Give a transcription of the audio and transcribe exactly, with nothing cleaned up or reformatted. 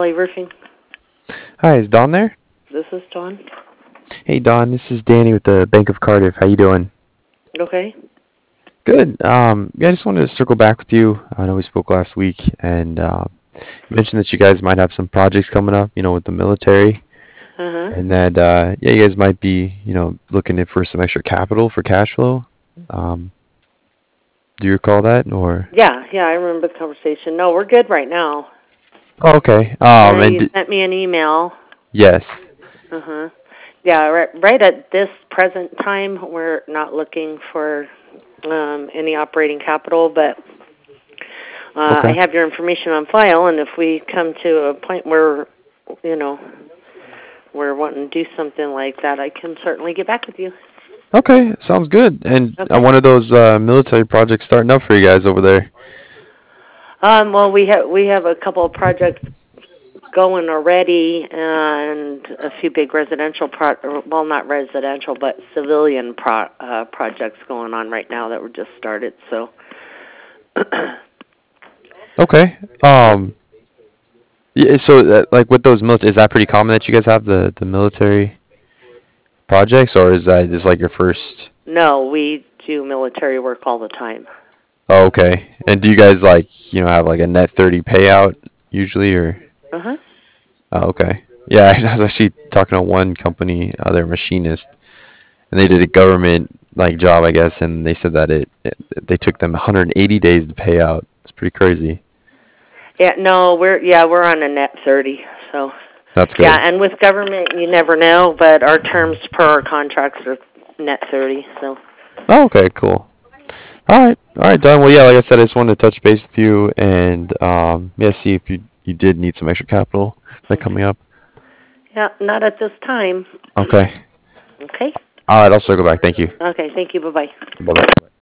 Valley Roofing. Hi, is Don there? This is Dawn. Hey Don, this is Danny with the Bank of Cardiff. How you doing? Okay. Good. Um, yeah, I just wanted to circle back with you. I know we spoke last week, and uh, you mentioned that you guys might have some projects coming up, you know, with the military, Uh-huh. and that uh, yeah, you guys might be, you know, looking in for some extra capital for cash flow. Um, do you recall that, or? Yeah, yeah, I remember the conversation. No, we're good right now. Oh, okay. I Um, know and you d sent me an email. yes. Uh-huh. Yeah, right, right at this present time, we're not looking for um, any operating capital, but uh, I Okay. have your information on file, and if we come to a point where, you know, we're wanting to do something like that, I can certainly get back with you. Okay, sounds good. And uh, Okay. one of those uh, military projects starting up for you guys over there. Um, well, we have we have a couple of projects going already, and a few big residential pro or, well, not residential, but civilian pro uh, projects going on right now that were just started. So, Okay. yep. Um, yeah, so that, like with those military, is that pretty common that you guys have the the military projects, or is that just like your first? No, we do military work all the time. Oh, okay. And do you guys like, you know, have like a net thirty payout usually, or? Uh huh. Oh, okay. Yeah, I was actually talking to one company, uh, they're a machinist, and they did a government like job, I guess, and they said that it, it they took them one hundred eighty days to pay out. It's pretty crazy. Yeah. No, we're yeah we're on a net thirty. So, That's yeah, good. and with government, you never know, but our terms per our contracts are net thirty. So, Oh, okay, cool. All right, all right, Don. Well, yeah, like I said, I just wanted to touch base with you and um, yeah, see if you you did need some extra capital like coming up. yeah, not at this time. Okay. Okay. All right, I'll circle back. Thank you. Okay. Thank you. Bye bye. Bye bye.